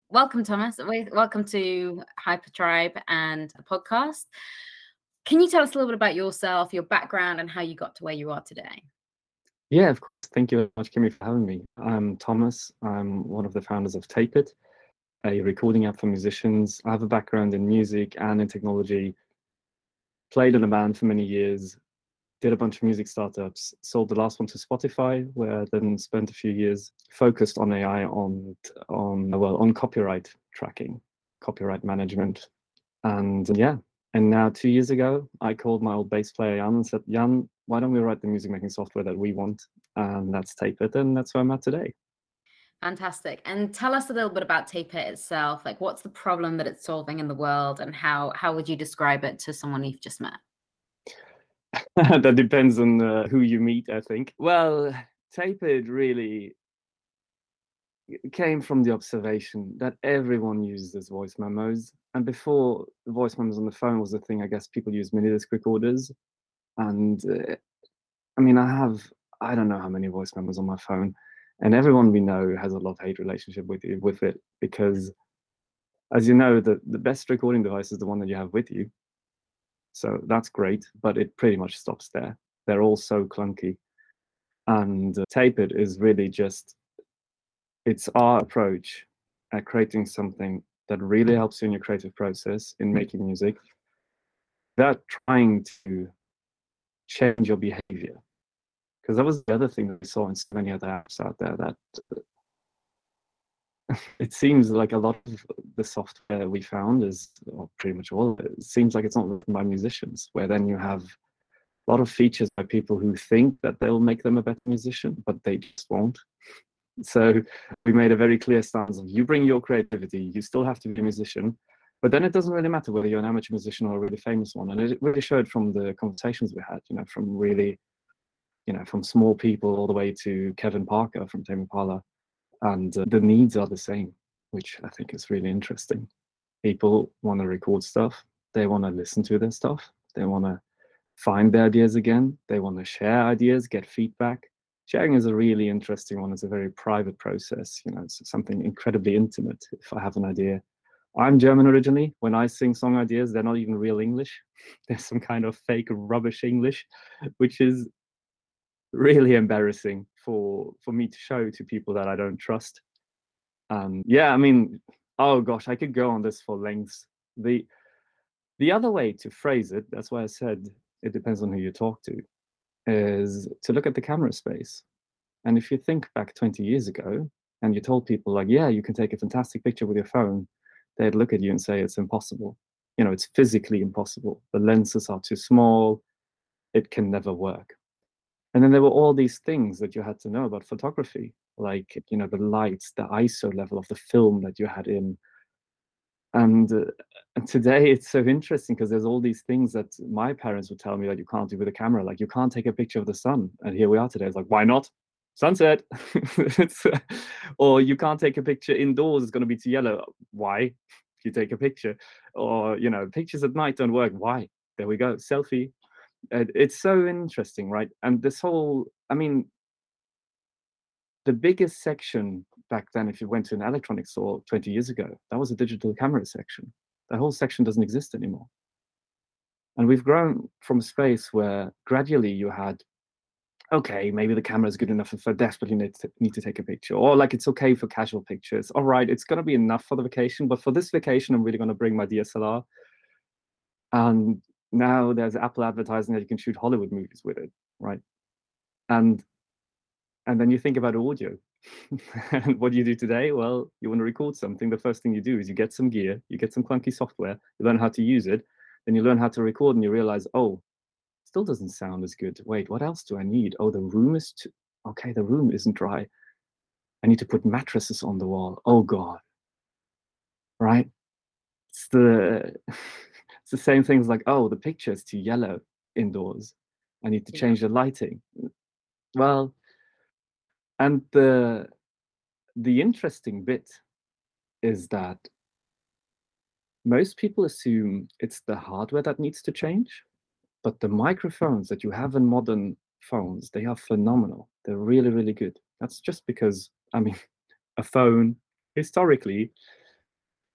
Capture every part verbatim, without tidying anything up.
welcome, Thomas. Welcome to Hypertribe and the podcast. Can you tell us a little bit about yourself, your background, and how you got to where you are today? Yeah, of course. Thank you very much, Kimmy, for having me. I'm Thomas. I'm one of the founders of Tape It, a recording app for musicians. I have a background in music and in technology, played in a band for many years, did a bunch of music startups, sold the last one to Spotify, where I then spent a few years focused on A I, on, on well, on copyright tracking, copyright management. And yeah, and now two years ago, I called my old bass player, Jan, and said, Jan, why don't we write the music making software that we want? And that's Tape It, and that's where I'm at today. Fantastic. And tell us a little bit about Tape It itself. Like, what's the problem that it's solving in the world, and how how would you describe it to someone you've just met? That depends on uh, who you meet, I think. Well, Tape It really came from the observation that everyone uses voice memos. And before voice memos on the phone was a thing, I guess people used minidisc recorders. And uh, I mean, I have, I don't know how many voice memos on my phone. And everyone we know has a love-hate relationship with you, with it, because as you know, the, the best recording device is the one that you have with you. So that's great, but it pretty much stops there. They're all so clunky. And uh, Tape It is really just, it's our approach at creating something that really helps you in your creative process in making music, without trying to change your behavior. Because that was the other thing that we saw in so many other apps out there, that it seems like a lot of the software we found is, or pretty much all of it, it seems like it's not written by musicians, where then you have a lot of features by people who think that they'll make them a better musician, but they just won't. So we made a very clear stance of, you bring your creativity, you still have to be a musician, but then it doesn't really matter whether you're an amateur musician or a really famous one. And it really showed from the conversations we had, you know, from really, you know, from small people all the way to Kevin Parker from Tame Impala. And uh, the needs are the same, which I think is really interesting. People want to record stuff. They want to listen to their stuff. They want to find their ideas again. They want to share ideas, get feedback. Sharing is a really interesting one. It's a very private process. You know, it's something incredibly intimate. If I have an idea, I'm German originally. When I sing song ideas, they're not even real English. They're some kind of fake rubbish English, which is really embarrassing for for me to show to people that I don't trust. Um, yeah, I mean, oh gosh, I could go on this for lengths. The the other way to phrase it, that's why I said it depends on who you talk to, is to look at the camera space. And if you think back twenty years ago, and you told people like, yeah, you can take a fantastic picture with your phone, they'd look at you and say it's impossible. You know, it's physically impossible. The lenses are too small. It can never work. And then there were all these things that you had to know about photography, like, you know, the lights, the I S O level of the film that you had in. And, uh, and today it's so interesting because there's all these things that my parents would tell me that you can't do with a camera. Like, you can't take a picture of the sun. And here we are today. It's like, why not? Sunset. It's, uh, or you can't take a picture indoors. It's going to be too yellow. Why? If you take a picture. Or, you know, pictures at night don't work. Why? There we go. Selfie. It's so interesting, right? And this whole, I mean, the biggest section back then, if you went to an electronics store twenty years ago, that was a digital camera section. That whole section doesn't exist anymore. And we've grown from a space where gradually you had, okay, maybe the camera is good enough if I desperately need to, need to take a picture, or like it's okay for casual pictures. All right, it's going to be enough for the vacation, but for this vacation, I'm really going to bring my D S L R. And now there's Apple advertising that you can shoot Hollywood movies with it, right? And and then you think about audio. And what do you do today? Well, you want to record something. The first thing you do is you get some gear, you get some clunky software, you learn how to use it, then you learn how to record, and you realize, oh, still doesn't sound as good. Wait, what else do I need? Oh, the room is too, okay, the room isn't dry. I need to put mattresses on the wall. Oh God, right? It's the it's the same things like, oh, the picture is too yellow indoors. I need to change yeah. the lighting. Well, and the the interesting bit is that most people assume it's the hardware that needs to change, but the microphones that you have in modern phones, they are phenomenal. They're really, really good. That's just because, I mean, a phone, historically,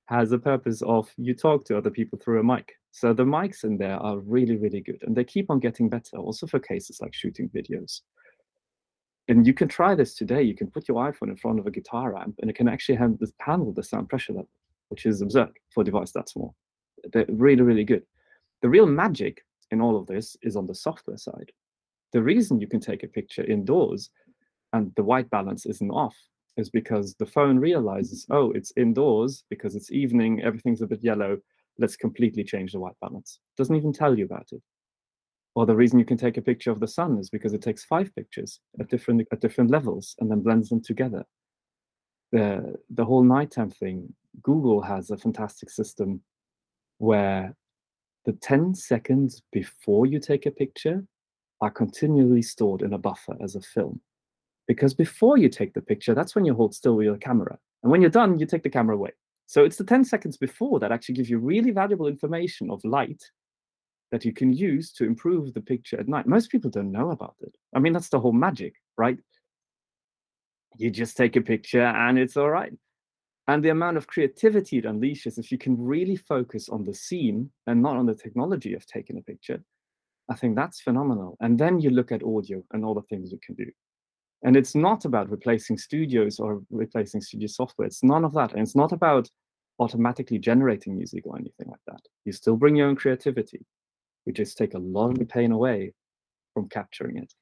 has a purpose of you talk to other people through a mic. So the mics in there are really, really good. And they keep on getting better, also for cases like shooting videos. And you can try this today. You can put your iPhone in front of a guitar amp, and it can actually handle the, handle the sound pressure level, which is absurd for a device that small. They're really, really good. The real magic in all of this is on the software side. The reason you can take a picture indoors and the white balance isn't off is because the phone realizes, oh, it's indoors because it's evening, everything's a bit yellow, let's completely change the white balance. Doesn't even tell you about it. Or the reason you can take a picture of the sun is because it takes five pictures at different at different levels and then blends them together. The, the whole nighttime thing, Google has a fantastic system where the ten seconds before you take a picture are continually stored in a buffer as a film. Because before you take the picture, that's when you hold still with your camera. And when you're done, you take the camera away. So it's the ten seconds before that actually gives you really valuable information of light that you can use to improve the picture at night. Most people don't know about it. I mean, that's the whole magic, right? You just take a picture and it's all right. And the amount of creativity it unleashes, if you can really focus on the scene and not on the technology of taking a picture, I think that's phenomenal. And then you look at audio and all the things you can do. And it's not about replacing studios or replacing studio software. It's none of that. And it's not about automatically generating music or anything like that. You still bring your own creativity. We just take a lot of the pain away from capturing it.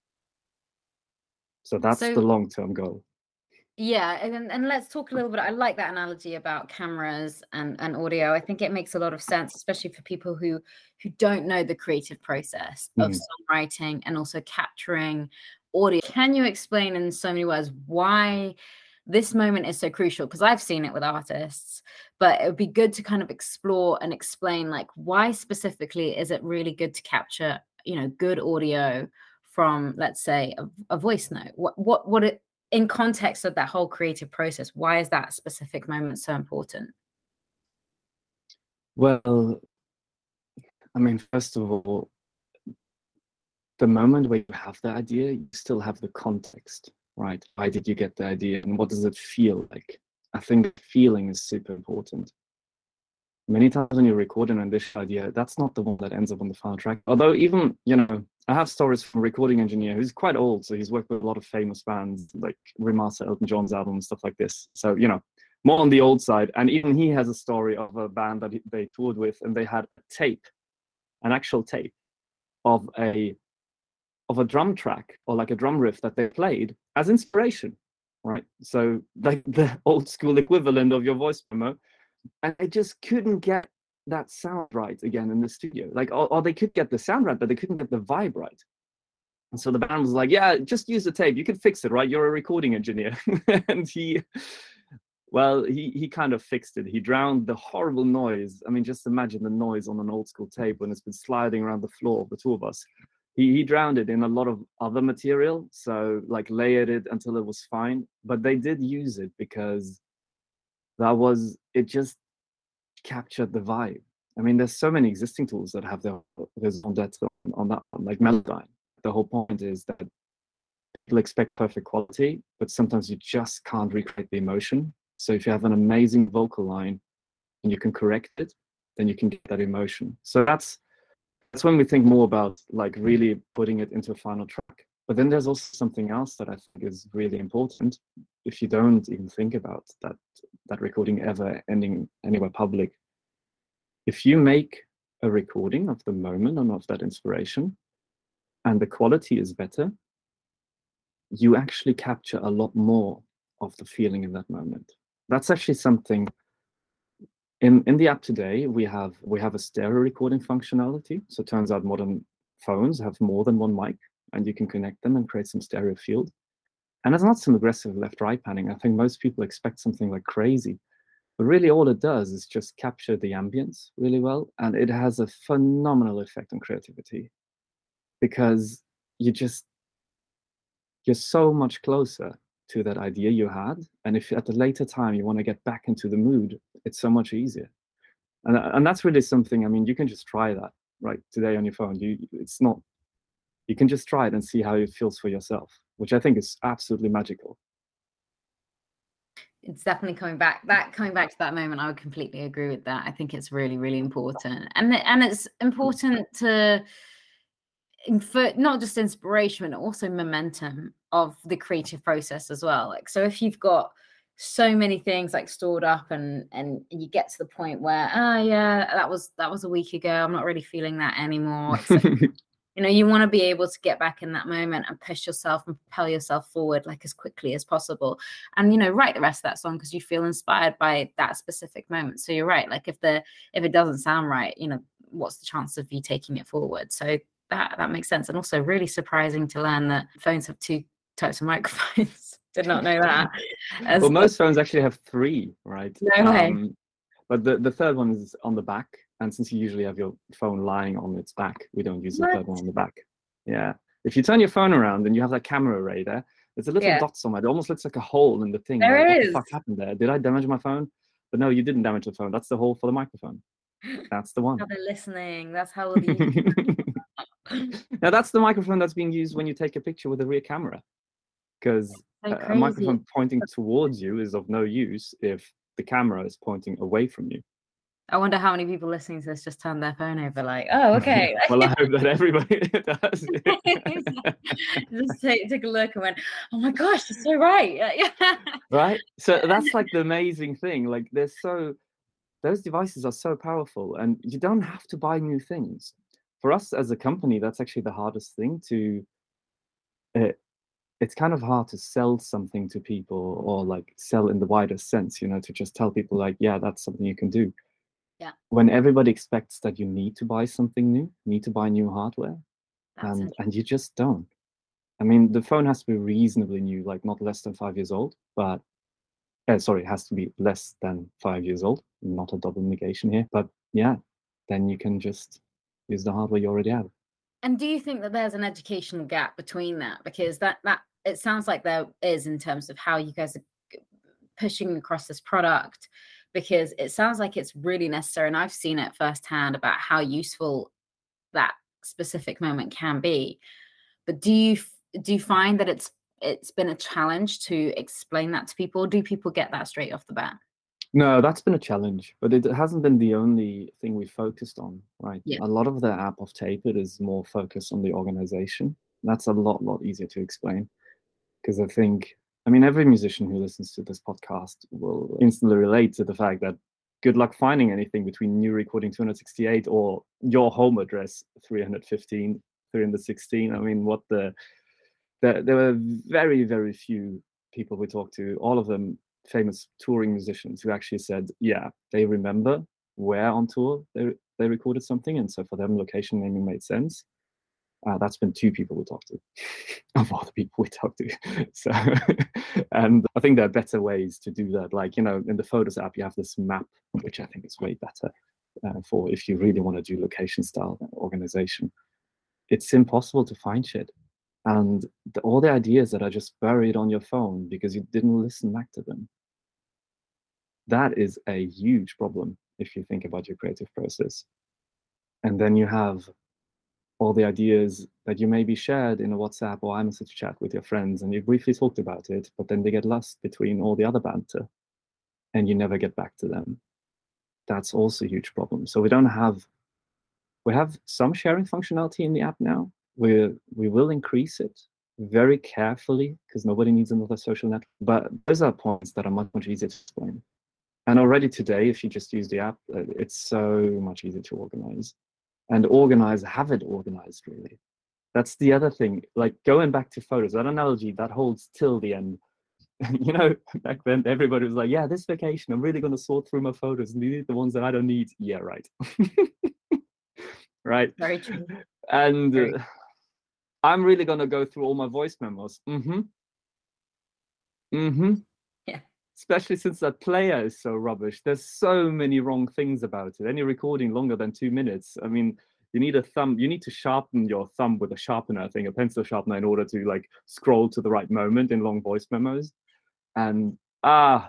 So that's so, the long-term goal. Yeah, and, and let's talk a little bit. I like that analogy about cameras and, and audio. I think it makes a lot of sense, especially for people who, who don't know the creative process of mm. songwriting and also capturing audio. Can you explain in so many words why this moment is so crucial? Because I've seen it with artists, but it would be good to kind of explore and explain, like, why specifically is it really good to capture, you know, good audio from, let's say, a, a voice note? What, what, what it, in context of that whole creative process, why is that specific moment so important? Well, I mean, first of all, the moment where you have the idea, you still have the context, right? Why did you get the idea and what does it feel like? I think the feeling is super important. Many times when you're recording an initial idea, that's not the one that ends up on the final track. Although even, you know, I have stories from a recording engineer who's quite old, so he's worked with a lot of famous bands, like remaster Elton John's album and stuff like this. So, you know, more on the old side. And even he has a story of a band that they toured with, and they had a tape, an actual tape of a of a drum track or like a drum riff that they played as inspiration, right? So like the old school equivalent of your voice memo. And they just couldn't get that sound right again in the studio. Like, or, or they could get the sound right, but they couldn't get the vibe right. And so the band was like, yeah, just use the tape. You can fix it, right? You're a recording engineer. And he, well, he, he kind of fixed it. He drowned the horrible noise. I mean, just imagine the noise on an old school tape when it's been sliding around the floor of the two of us. He, he drowned it in a lot of other material. So like layered it until it was fine. But they did use it because that was, it just captured the vibe. I mean, there's so many existing tools that have their raison d'etre on, on that one, like Melodyne. The whole point is that people expect perfect quality, but sometimes you just can't recreate the emotion. So if you have an amazing vocal line and you can correct it, then you can get that emotion. So that's that's when we think more about like really putting it into a final track. But then there's also something else that I think is really important. If you don't even think about that, that recording ever ending anywhere public, if you make a recording of the moment and of that inspiration, and the quality is better, you actually capture a lot more of the feeling in that moment. That's actually something in, in the app today, we have we have a stereo recording functionality. So it turns out modern phones have more than one mic, and you can connect them and create some stereo field. And it's not some aggressive left-right panning. I think most people expect something like crazy. But really all it does is just capture the ambience really well. And it has a phenomenal effect on creativity because you just, you're so much closer to that idea you had. And if at a later time you want to get back into the mood, it's so much easier. And, and that's really something, I mean, you can just try that right today on your phone. You, it's not, you can just try it and see how it feels for yourself, which I think is absolutely magical. it's definitely coming back. That coming back to that moment, I would completely agree with that. I think it's really, really important, and and it's important to, for not just inspiration, but also momentum of the creative process as well. Like, so if you've got so many things like stored up, and and you get to the point where, oh yeah, that was that was a week ago, I'm not really feeling that anymore. It's like, you know, you want to be able to get back in that moment and push yourself and propel yourself forward like as quickly as possible, and, you know, write the rest of that song because you feel inspired by that specific moment. So you're right, like if the if it doesn't sound right, you know, what's the chance of you taking it forward? So that that makes sense. And also really surprising to learn that phones have two types of microphones. Did not know that. As well, most phones actually have three, right? No way. Um, but the, the third one is on the back. And since you usually have your phone lying on its back, we don't use What? the third one on the back. Yeah. If you turn your phone around and you have that camera array there, there's a little Yeah. dot somewhere. It almost looks like a hole in the thing. There like, what is. the fuck happened there? Did I damage my phone? But no, you didn't damage the phone. That's the hole for the microphone. That's the one. How they're listening. That's how the Now that's the microphone that's being used when you take a picture with a rear camera, because so a, a microphone pointing towards you is of no use if the camera is pointing away from you. I wonder how many people listening to this just turned their phone over like, oh, okay. Well, I hope that everybody does. Just take, take a look and went, oh my gosh, that's so right. Right? So that's like the amazing thing. Like, they're so, those devices are so powerful, and you don't have to buy new things. For us as a company, that's actually the hardest thing to, uh, it's kind of hard to sell something to people, or like sell in the wider sense, you know, to just tell people like, yeah, that's something you can do. Yeah. When everybody expects that you need to buy something new, need to buy new hardware, That's and and you just don't. I mean, the phone has to be reasonably new, like not less than five years old, but uh, sorry, it has to be less than five years old, not a double negation here. But yeah, then you can just use the hardware you already have. And do you think that there's an educational gap between that? Because that that it sounds like there is, in terms of how you guys are pushing across this product, because it sounds like it's really necessary, and I've seen it firsthand about how useful that specific moment can be. But do you do you find that it's it's been a challenge to explain that to people? Or do people get that straight off the bat? No, that's been a challenge, but it hasn't been the only thing we focused on, right? Yeah. A lot of the app of Tapered is more focused on the organization. That's a lot, lot easier to explain, because I think, I mean, every musician who listens to this podcast will instantly relate to the fact that good luck finding anything between new recording two hundred sixty-eight or your home address three hundred fifteen, three hundred sixteen. I mean, what the, the there were very, very few people we talked to, all of them famous touring musicians, who actually said, yeah, they remember where on tour they they recorded something, and so for them, location naming made sense. Uh, that's been two people we talked to, of all the people we talked to. So, and I think there are better ways to do that. Like, you know, in the Photos app, you have this map, which I think is way better uh, for if you really want to do location style organization. It's impossible to find shit. And the, all the ideas that are just buried on your phone because you didn't listen back to them. That is a huge problem if you think about your creative process. And then you have all the ideas that you maybe shared in a WhatsApp or iMessage chat with your friends, and you briefly talked about it, but then they get lost between all the other banter and you never get back to them. That's also a huge problem. So we don't have, we have some sharing functionality in the app now. We we will increase it very carefully because nobody needs another social network. But those are points that are much, much easier to explain. And already today, if you just use the app, it's so much easier to organize. And organize, have it organized, really. That's the other thing. Like, going back to photos, that analogy, that holds till the end. You know, back then, everybody was like, yeah, this vacation, I'm really going to sort through my photos and delete the ones that I don't need. Yeah, right. Right? Very true. And Very. Uh, I'm really going to go through all my voice memos. Mm-hmm. Mm-hmm. Yeah. Especially since that player is so rubbish. There's so many wrong things about it. Any recording longer than two minutes, I mean, you need a thumb, you need to sharpen your thumb with a sharpener, I think, a pencil sharpener, in order to like scroll to the right moment in long voice memos. And ah,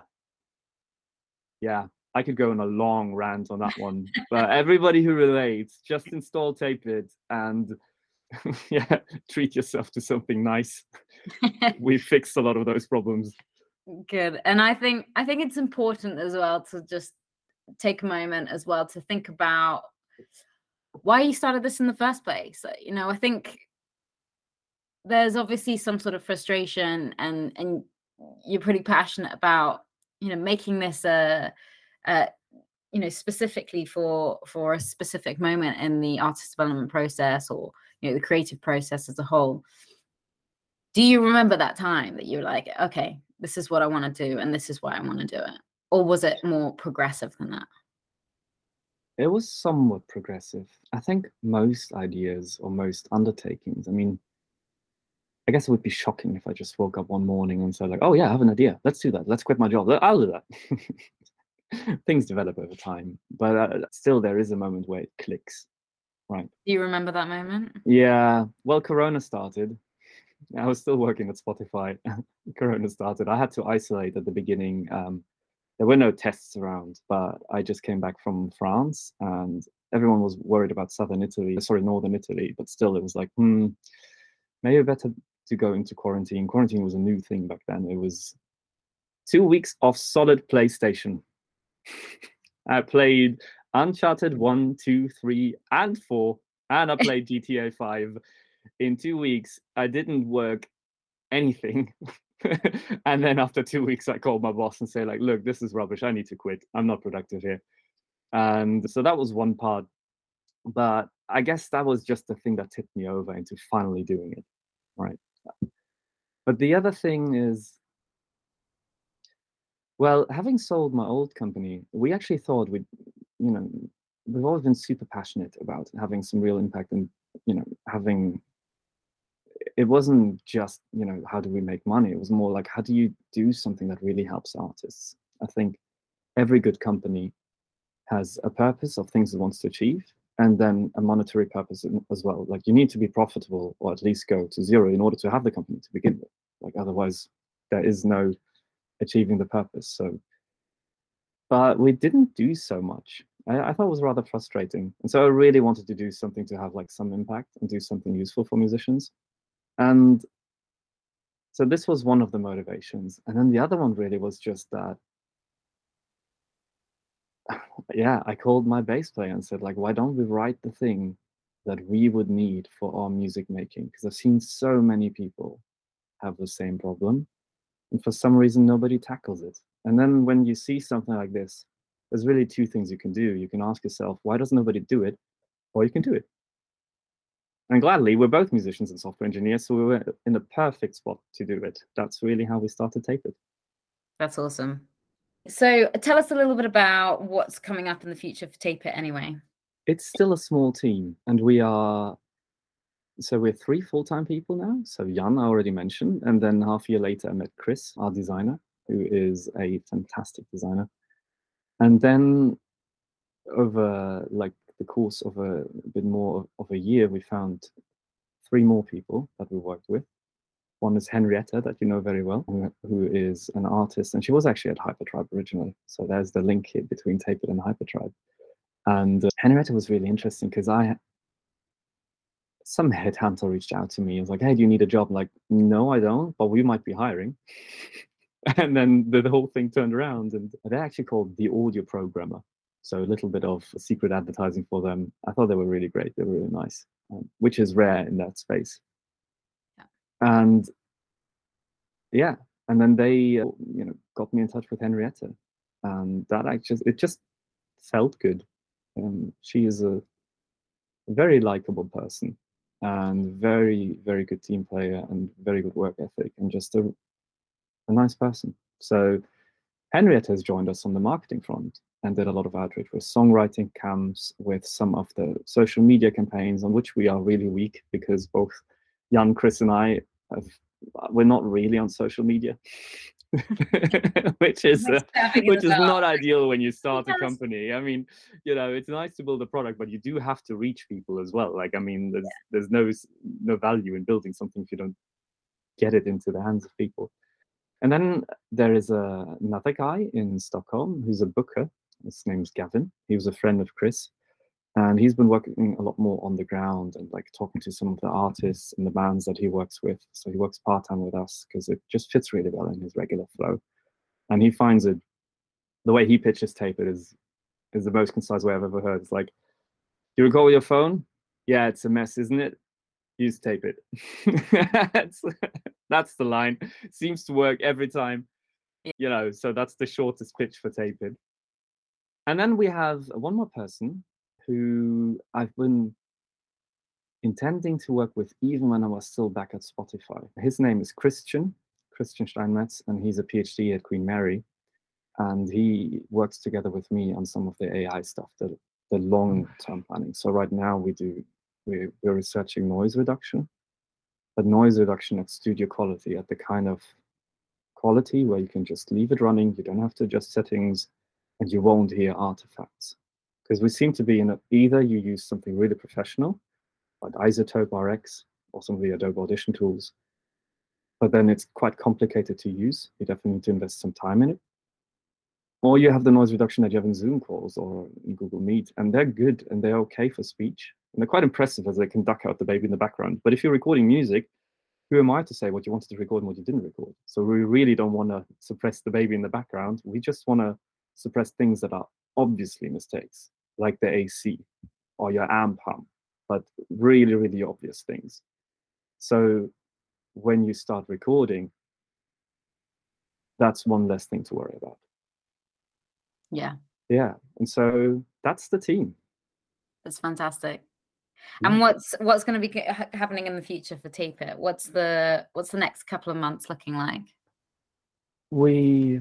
yeah, I could go on a long rant on that one. But everybody who relates, just install Tapered and yeah, treat yourself to something nice. We fixed a lot of those problems. Good. And I think I think it's important as well to just take a moment as well to think about why you started this in the first place. You know, I think there's obviously some sort of frustration, and and you're pretty passionate about, you know, making this a, a you know, specifically for for a specific moment in the artist development process, or, you know, the creative process as a whole. Do you remember that time that you were like, okay, this is what I want to do and this is why I want to do it? Or was it more progressive than that? It was somewhat progressive. I think most ideas or most undertakings, I mean, I guess it would be shocking if I just woke up one morning and said like, oh yeah, I have an idea. Let's do that. Let's quit my job. I'll do that. Things develop over time, but uh, still there is a moment where it clicks, right? Do you remember that moment? Yeah, well, Corona started. I was still working at Spotify. Corona started. I had to isolate at the beginning. Um, there were no tests around, but I just came back from France and everyone was worried about southern Italy, sorry, northern Italy, but still it was like, hmm, maybe better to go into quarantine. Quarantine was a new thing back then. It was two weeks of solid PlayStation. I played Uncharted one, two, three, and four, and I played G T A five. In two weeks, I didn't work anything. And then after two weeks, I called my boss and say like, look, this is rubbish. I need to quit. I'm not productive here. And so that was one part. But I guess that was just the thing that tipped me over into finally doing it, right? But the other thing is, well, having sold my old company, we actually thought we'd, you know, we've always been super passionate about having some real impact and, you know, having, it wasn't just, you know, how do we make money? It was more like, how do you do something that really helps artists? I think every good company has a purpose of things it wants to achieve, and then a monetary purpose as well. Like you need to be profitable or at least go to zero in order to have the company to begin with. Like otherwise there is no achieving the purpose. So, but we didn't do so much. I, I thought it was rather frustrating. And so I really wanted to do something to have like some impact and do something useful for musicians. And so this was one of the motivations. And then the other one really was just that, yeah, I called my bass player and said, like, why don't we write the thing that we would need for our music making? Because I've seen so many people have the same problem. And for some reason, nobody tackles it. And then when you see something like this, there's really two things you can do. You can ask yourself, why does nobody do it? Or you can do it. And gladly, we're both musicians and software engineers, so we were in the perfect spot to do it. That's really how we started Tape It. That's awesome. So tell us a little bit about what's coming up in the future for Tape It anyway. It's still a small team, and we are, so we're three full-time people now. So Jan, I already mentioned, and then half a year later, I met Chris, our designer, who is a fantastic designer. And then over like the course of a, a bit more of a year, we found three more people that we worked with. One is Henrietta, that you know very well, who, who is an artist, and she was actually at Hypertribe originally. So there's the link here between Tape It and Hypertribe. And uh, Henrietta was really interesting because I, some headhunter reached out to me and was like, hey, do you need a job? I'm like, no, I don't, but we might be hiring. And then the, the whole thing turned around, and they're actually called The Audio Programmer. So a little bit of secret advertising for them. I thought they were really great. They were really nice, um, which is rare in that space. Yeah. And yeah, and then they, uh, you know, got me in touch with Henrietta, and that actually, it just felt good. Um, she is a very likable person, and very, very good team player, and very good work ethic, and just a, a nice person. So Henrietta has joined us on the marketing front and did a lot of outreach with songwriting camps, with some of the social media campaigns, on which we are really weak because both Jan, Chris, and I have, we're not really on social media, which is uh, which is not ideal when you start a company. I mean, you know, it's nice to build a product, but you do have to reach people as well. Like, I mean, there's yeah. there's no no value in building something if you don't get it into the hands of people. And then there is a, another guy in Stockholm who's a booker. His name's Gavin. He was a friend of Chris, and he's been working a lot more on the ground and like talking to some of the artists and the bands that he works with. So he works part-time with us because it just fits really well in his regular flow. And he finds it, the way he pitches Tape It is is the most concise way I've ever heard. It's like, you record with your phone? Yeah, it's a mess, isn't it? Use Tape It. that's, that's the line. Seems to work every time. You know, so that's the shortest pitch for Tape It. And then we have one more person who I've been intending to work with even when I was still back at Spotify. His name is Christian, Christian Steinmetz, and he's a PhD at Queen Mary. And he works together with me on some of the A I stuff, the, the long-term planning. So right now we do, we're, we're researching noise reduction, but noise reduction at studio quality, at the kind of quality where you can just leave it running, you don't have to adjust settings, and you won't hear artifacts. Because we seem to be in a, either you use something really professional, like iZotope R X, or some of the Adobe Audition tools, but then it's quite complicated to use. You definitely need to invest some time in it. Or you have the noise reduction that you have in Zoom calls or in Google Meet, and they're good and they're okay for speech. And they're quite impressive as they can duck out the baby in the background. But if you're recording music, who am I to say what you wanted to record and what you didn't record? So we really don't want to suppress the baby in the background. We just want to suppress things that are obviously mistakes, like the A C or your amp hum, but really, really obvious things. So when you start recording, that's one less thing to worry about. Yeah. Yeah. And so that's the team. That's fantastic. Yeah. And what's what's going to be ha happening in the future for Tape It? What's the what's the next couple of months looking like? We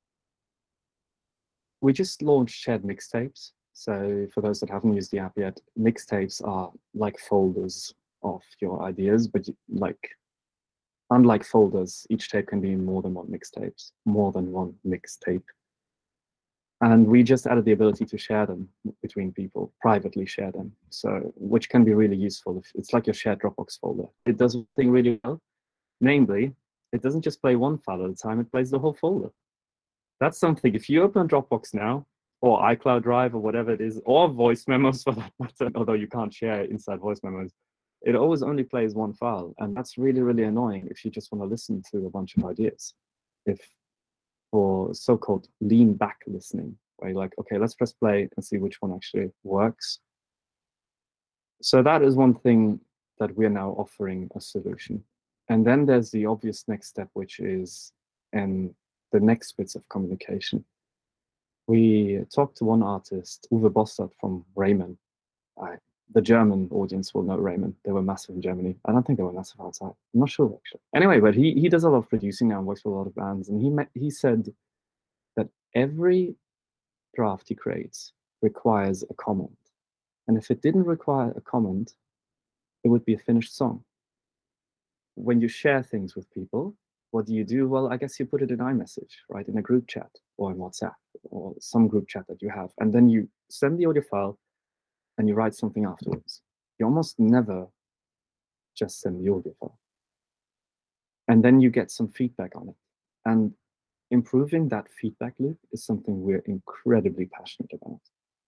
we just launched shared mixtapes. So for those that haven't used the app yet, mixtapes are like folders of your ideas, but like unlike folders, each tape can be in more than one mixtapes, more than one mixtape. And we just added the ability to share them between people, privately share them. So, which can be really useful. It's like your shared Dropbox folder. It does one thing really well. Namely, it doesn't just play one file at a time, it plays the whole folder. That's something, if you open Dropbox now, or iCloud Drive, or whatever it is, or voice memos for that matter, although you can't share inside voice memos, it always only plays one file. And that's really, really annoying if you just want to listen to a bunch of ideas. If for so-called lean back listening, where you're like, okay, let's press play and see which one actually works. So that is one thing that we're now offering a solution. And then there's the obvious next step, which is in the next bits of communication. We talked to one artist, Uwe Bossert from Ramen. I, the German audience will know Ramen. They were massive in Germany. I don't think they were massive outside. I'm not sure, actually. Anyway, but he, he does a lot of producing now and works with a lot of bands. And he, met, he said that every draft he creates requires a comment. And if it didn't require a comment, it would be a finished song. When you share things with people, what do you do? Well, I guess you put it in iMessage, right? In a group chat or in WhatsApp or some group chat that you have. And then you send the audio file and you write something afterwards. You almost never just send the audio file. And then you get some feedback on it. And improving that feedback loop is something we're incredibly passionate about.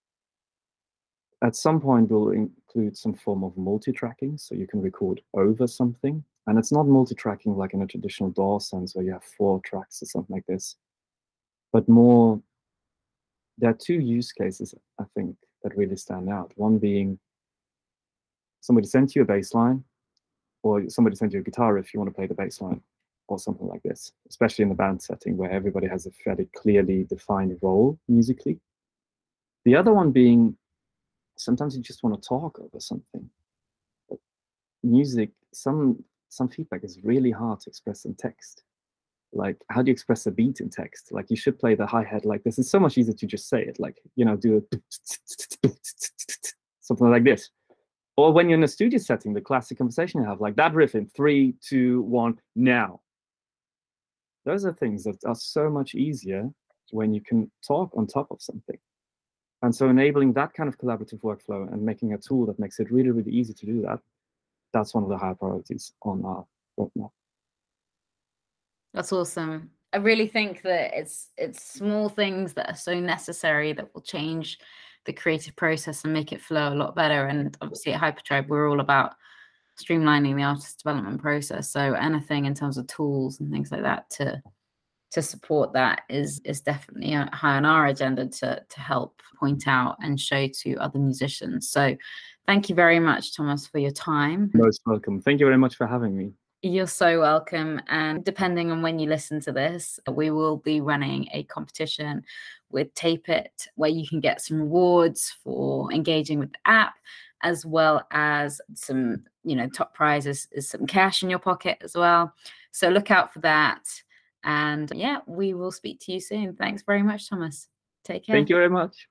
At some point, we'll include some form of multi-tracking, so you can record over something. And it's not multi-tracking like in a traditional D A W sense where you have four tracks or something like this, but more, there are two use cases, I think, that really stand out. One being somebody sent you a bass line, or somebody sent you a guitar if you want to play the bass line, or something like this, especially in the band setting where everybody has a fairly clearly defined role musically. The other one being, sometimes you just want to talk over something. But music, some some feedback is really hard to express in text. Like, how do you express a beat in text? Like, you should play the hi-hat like this. It's so much easier to just say it, like, you know, do a something like this. Or when you're in a studio setting, the classic conversation you have, like that riff in three, two, one, now. Those are things that are so much easier when you can talk on top of something. And so enabling that kind of collaborative workflow and making a tool that makes it really, really easy to do that, that's one of the higher priorities on our roadmap. That's awesome. I really think that it's it's small things that are so necessary that will change the creative process and make it flow a lot better. And obviously at Hypertribe, we're all about streamlining the artist development process. So anything in terms of tools and things like that to to support that is is definitely high on our agenda to to help point out and show to other musicians. So thank you very much, Thomas, for your time. Most welcome. Thank you very much for having me. You're so welcome. And depending on when you listen to this, we will be running a competition with Tape It, where you can get some rewards for engaging with the app, as well as some, you know, top prizes is some cash in your pocket as well. So look out for that. And yeah, we will speak to you soon. Thanks very much, Thomas. Take care. Thank you very much.